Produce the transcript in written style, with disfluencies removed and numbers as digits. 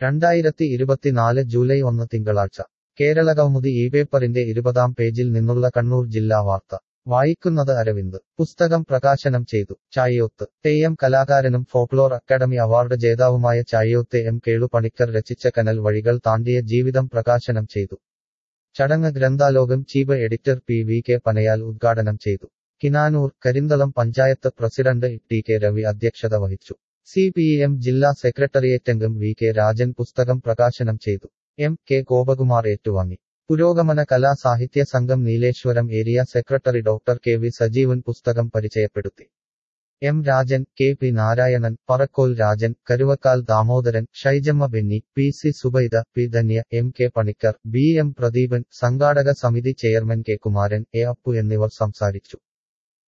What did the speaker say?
2024 July 1 തിങ്കളാഴ്ച കേരളകൗമുദി ഈ പേപ്പറിന്റെ 20-ാം പേജിൽ നിന്നുള്ള കണ്ണൂർ ജില്ലാ വാർത്ത വായിക്കുന്നത് അരവിന്ദ് പുസ്തകം പ്രകാശനം ചെയ്തു ചാഴിയോത്ത് തെയ്യം കലാകാരനും ഫോക്ലോർ അക്കാദമി അവാർഡ് ജേതാവുമായ ചാഴിയോത്തെ എം കേളു പണിക്കർ രചിച്ച കനൽ വഴികൾ താണ്ടിയ ജീവിതം പ്രകാശനം ചെയ്തു ചടങ്ങ് Granthalokam chief editor PVK Panayal ഉദ്ഘാടനം ചെയ്തു Kinanur Karinthalam panchayat president T K Ravi അധ്യക്ഷത വഹിച്ചു CPM ജില്ലാ സെക്രട്ടേറിയറ്റംഗം VK രാജൻ പുസ്തകം പ്രകാശനം ചെയ്തു MK ഗോപകുമാർ ഏറ്റുവാങ്ങി പുരോഗമന Kala Sahitya Sangham Nileshwaram area secretary doctor KV Sajeevan പുസ്തകം പരിചയപ്പെടുത്തി M Rajan KP Narayanan പറക്കോൽ Rajan Karuvakkal Damodaran Shaijamma Benny PC Subaida P Dhanya MK Panicker BM Pradeepan സംഘാടക സമിതി chairman K Kumaran A Appu എന്നിവർ സംസാരിച്ചു